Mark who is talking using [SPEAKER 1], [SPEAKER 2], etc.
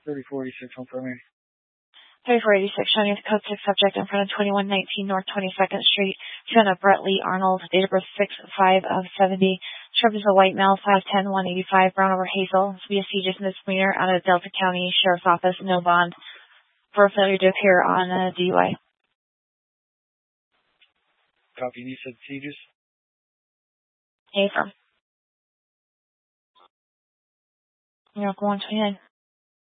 [SPEAKER 1] 3046 on primary.
[SPEAKER 2] 3486, showing the code 6 subject in front of 2119 North 22nd Street. Found a Brett Lee Arnold, date of birth 6/5 of 70. Shrub is a white male, 5'10", 185, brown over hazel. This will be a CJS misdemeanor out of Delta County Sheriff's Office, no bond, for failure to appear on a DUI.
[SPEAKER 1] Copy. You said CJS?
[SPEAKER 2] A firm. You're 129.